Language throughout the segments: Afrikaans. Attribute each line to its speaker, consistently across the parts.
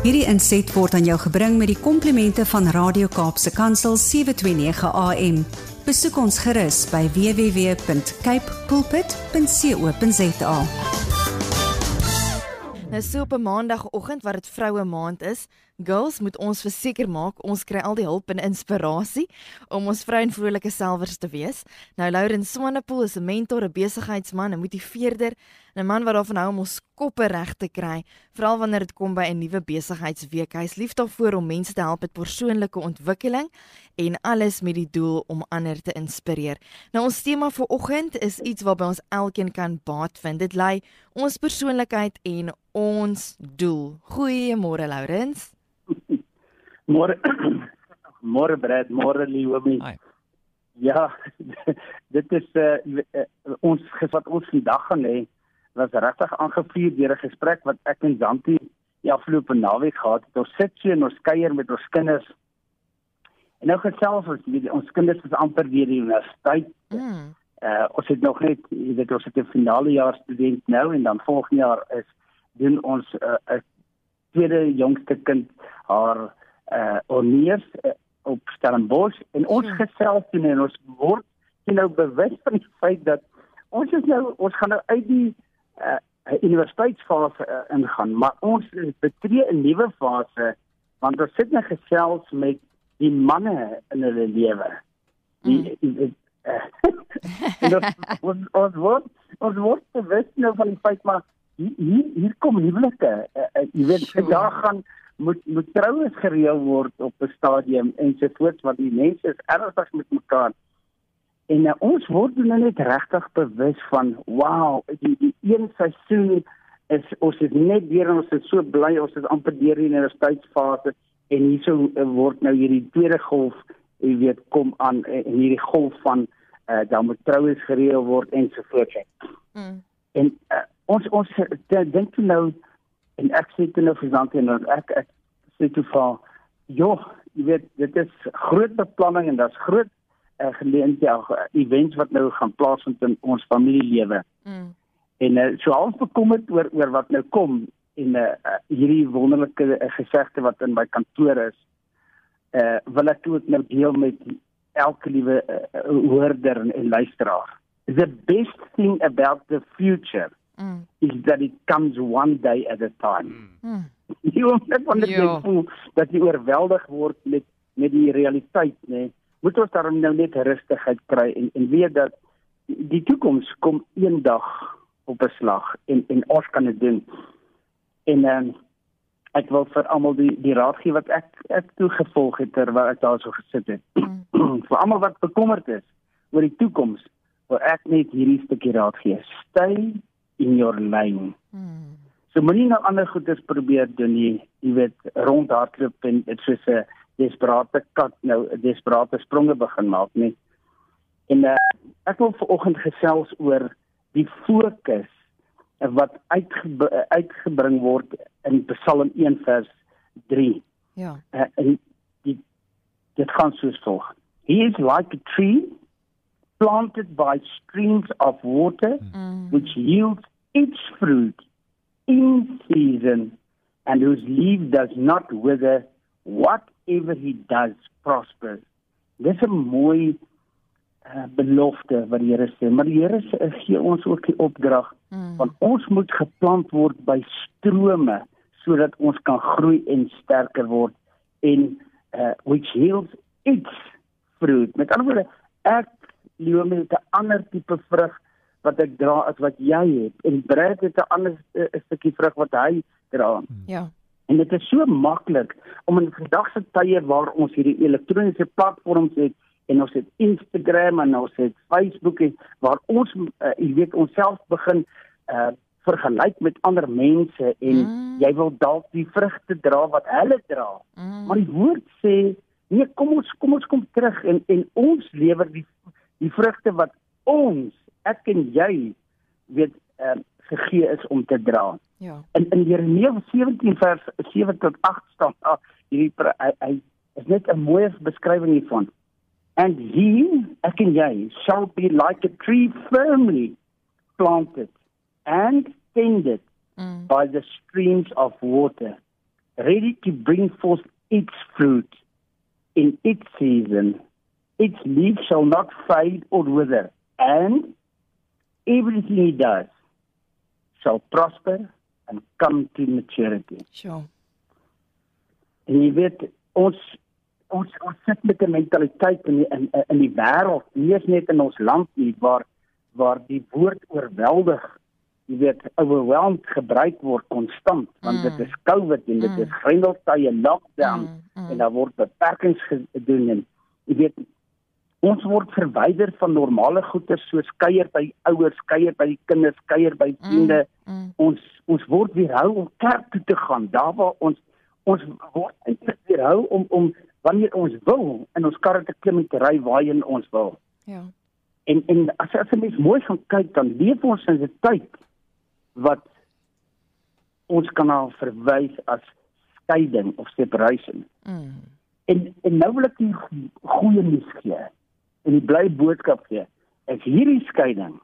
Speaker 1: Hierdie inset word aan jou gebring met die komplimente van Radio Kaapse Kansel 729 AM. Besoek ons gerus by www.cape pulpit.co.za.
Speaker 2: Nou so op 'n maandagoggend wat dit vroue maand is, girls, moet ons verseker maak ons kry al die hulp en inspirasie om ons vrou en vrolike selwers te wees. Nou Laurens Swanepoel is 'n mentor, 'n besigheidsman, 'n motiveerder, 'n man wat daarvan hou om ons koppe reg te kry, veral wanneer dit kom by 'n nuwe besigheidsweek. Hy is lief daarvoor om mense te help met persoonlike ontwikkeling en alles met die doel om ander te inspireer. Nou ons tema vir oggend is iets waarby ons elkeen kan baat vind. Dit lei ons persoonlikheid en ons doel. Goeiemôre Laurens.
Speaker 3: Môre môre Brad, môre Leomi. Ja, dit is ons wat ons vandag gaan hê was regtig aangevuur deur 'n gesprek wat ek en Zanti die afgelope naweek gehad het. Ons sit so en ons kuier met ons kinders. En nou gesels ons kinders is amper deur die universiteit. Ons het nog net, jy weet, ons het 'n finale jaar student nou en dan volgende jaar doen ons 'n tweede jongste kind haar honeurs op Stellenbosch en ons gesels doen en ons word nou bewus van die feit dat ons gaan nou uit die universiteitsfase ingaan, maar ons betree 'n nuwe fase want ons sit nou gesels met die manne in hulle lewe. Ons word bewus nou van die feit, maar hier kom huwelike, jy weet, daar moet troues gereël word op 'n stadium ensovoorts, want die mense is ernstig met mekaar. En ons word nou net regtig bewus van, wow, die een seisoen ons is net deur en ons is so bly, ons is amper deur die universiteitsfase en hierso word nou hierdie tweede golf, jy weet, kom aan en hierdie golf van dan moet troues gereël word ensovoorts. En ons dink toe nou en ek sê toe nou vir Zanti en ek sê toe vir joh, jy weet, dit is groot beplanning en daar's groot events wat nou gaan plaasvind in ons familielewe. En so half bekommerd oor wat nou kom en hierdie wonderlike gesegde wat in my kantoor is, wil ek ook nou deel met elke liewe hoorder en luisteraar. The best thing about the future is that it comes one day at a time. Jy moet net voel dat jy oorweldig word met die realiteit, nee. Moet ons daarom nou net rustigheid kry en weet dat die toekoms kom een dag op 'n slag en ons kan dit doen. En ek wil vir almal die raad gee wat ek toegevolg het terwyl ek daar so gesit het. Vir almal wat bekommerd is oor die toekoms, wil ek net hierdie stukkie raad gee. Stay in your lane. So moenie nou ander goeders probeer doen nie, jy weet, rondhardloop en dit soos 'n desperate kat nou 'n desperate spronge begin maak nie. En ek wil vanoggend gesels oor die fokus wat uitgebring word in Psalm 1 vers 3.
Speaker 2: Ja.
Speaker 3: En dit gaan soos volg. He is like a tree planted by streams of water which yields its fruit in season and whose leaf does not wither. Whatever he does prospers. Dis 'n mooi belofte wat die Here sê, maar die Here gee ons ook die opdrag want ons moet geplant word by strome sodat ons kan groei en sterker word en which yields its fruit. Met ander woorde, ek lewe met 'n ander tipe vrug wat ek dra as wat jy het en Brad het 'n ander stukkie vrug wat hy dra.
Speaker 2: Ja.
Speaker 3: En dit is so maklik om in vandag se tye waar ons hierdie elektroniese platforms het en ons het Instagram en ons het Facebook en waar ons jy weet onsself begin vergelyk met ander mense en jy wil dalk die vrugte dra wat hulle dra. Maar die woord sê nee, kom ons kom terug en ons lewer die vrugte wat ons, ek en jy weet gegee is om te dra.
Speaker 2: Ja.
Speaker 3: In Jeremia 17 vers 7 tot 8 staan hy is net 'n mooi beskrywing hiervan. And he, ek en jy, shall be like a tree firmly planted and tended by the streams of water, ready to bring forth its fruit in its season. Its leaf shall not fade or wither, and everything he does shall prosper and come to maturity.
Speaker 2: Sure.
Speaker 3: En jy weet, ons sit met 'n mentaliteit in die wêreld, nie eens net in ons land nie, waar die woord oorweldig, jy weet, overwhelmed gebruik word konstant, want dit is COVID en dit is grendeltye, lockdown, en daar word beperkings gedoen, en jy weet, ons word verwyder van normale goeder, soos kuier by ouers, kuier by die kinders, kuier by vriende. Ons word weerhou om kerk toe te gaan, daar waar ons word eintlik weerhou om wanneer ons wil, in ons karre te klim en te ry waarheen ons wil.
Speaker 2: Ja.
Speaker 3: En as jy mens mooi gaan kyk, dan leef ons in 'n tyd wat ons kan na verwys as skeiding of separation. En nou wil ek die goeie nuus gee, en die bly boodskap gee, is hierdie skeiding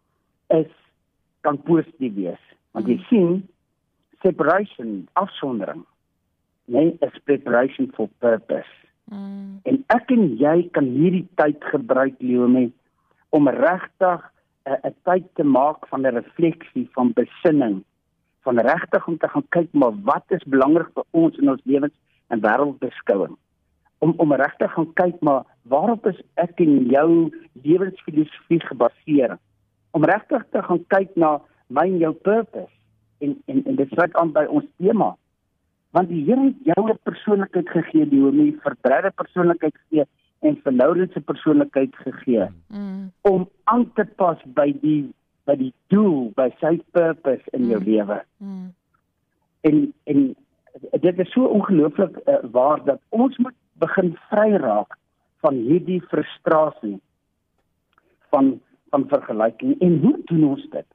Speaker 3: kan positief wees. Want jy sien, separation, afsondering, is preparation for purpose. En ek en jy kan hierdie tyd gebruik, Leonie, om regtig 'n tyd te maak van 'n refleksie, van besinning, van regtig om te gaan kyk, maar wat is belangrik vir ons in ons lewens en wêreldbeskouing. Om regtig gaan kyk, maar waarop is ek en jou lewensfilosofie gebaseer? Om regtig te gaan kyk na my en jou purpose. En dit sluit aan by ons tema. Want die Here het jou 'n persoonlikheid gegee, die hom nie verbreide persoonlikheid gegee en vernoudende persoonlikheid gegee, om aan te pas by die doel, by sy purpose in jou lewe. En dit is so ongelooflik waar dat ons moet begin vry raak van hierdie frustrasie van vergelyking. En hoe doen ons dit?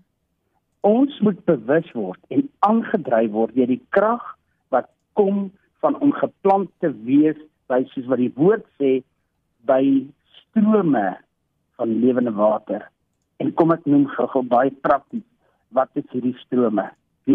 Speaker 3: Ons moet bewus word en aangedryf word deur die krag wat kom van om geplant te wees by, soos wat die woord sê, by strome van lewende water. En kom ek noem gou baie prakties, wat is hierdie strome?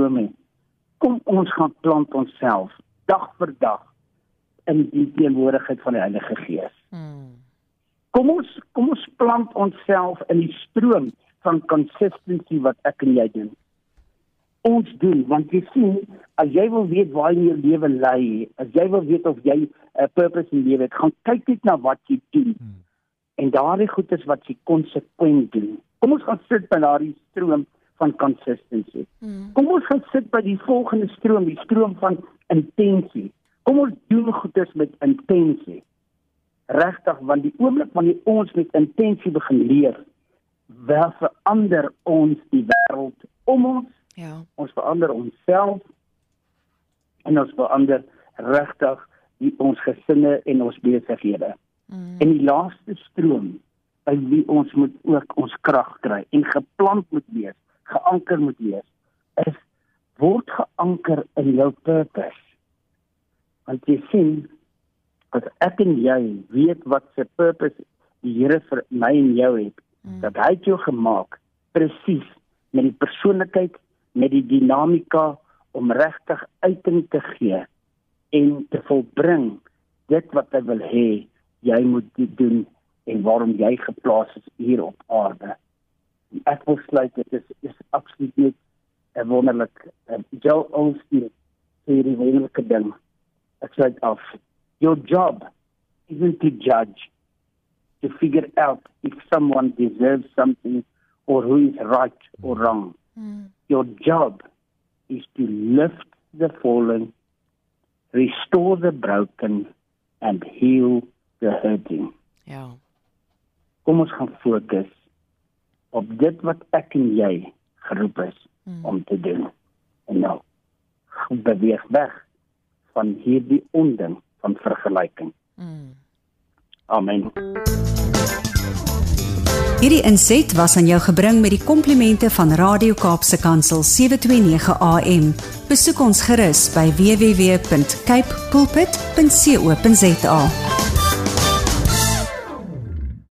Speaker 3: Kom ons gaan plant onsself dag vir dag in die teenwoordigheid van die Heilige Gees. Kom ons plant onsself in die stroom van consistency wat ek en jy doen. Ons doen, want jy sien, as jy wil weet waar jy jou lewe lei, as jy wil weet of jy 'n purpose in lewe het, gaan kyk net na wat jy doen. En daardie goed is wat jy konsekwent doen. Kom ons gaan sit by daardie stroom van consistency. Kom ons gaan sit by die volgende stroom, die stroom van intensie. Kom ons doen goedes met intensie. Regtig, want die oomblik wanneer ons met intensie begin leef, wel verander ons die wêreld om ons.
Speaker 2: Ja. Ons
Speaker 3: verander onsself en ons verander regtig ons gesinne en ons besighede. En die laaste stroom by wie ons moet ook ons krag kry en geplant moet wees, geanker moet wees, is word geanker in jou purpose. Want jy sien, as ek en jy weet wat se purpose die Here vir my en jou het, dat hy het jou gemaak presies met die persoonlikheid, met die dinamika om regtig uiting te gee en te volbring dit wat hy wil hê jy moet doen en waarom jy geplaas is hier op aarde. Ek wil sluit, dit is absoluut net 'n wonderlik Joel Osteen sê die wonderlike ding. Ek sluit af. Your job isn't to judge, to figure out if someone deserves something or who is right or wrong. Your job is to lift the fallen, restore the broken, and heal the hurting.
Speaker 2: Ja.
Speaker 3: Kom ons gaan fokus op dit wat ek en jy geroep is om te doen. En nou, beweeg weg van hierdie onding van vergelyking. Amen.
Speaker 1: Hierdie inset was aan jou gebring met die komplimente van Radio Kaapse Kansel 729 AM. Besoek ons gerus by www.cape pulpit.co.za.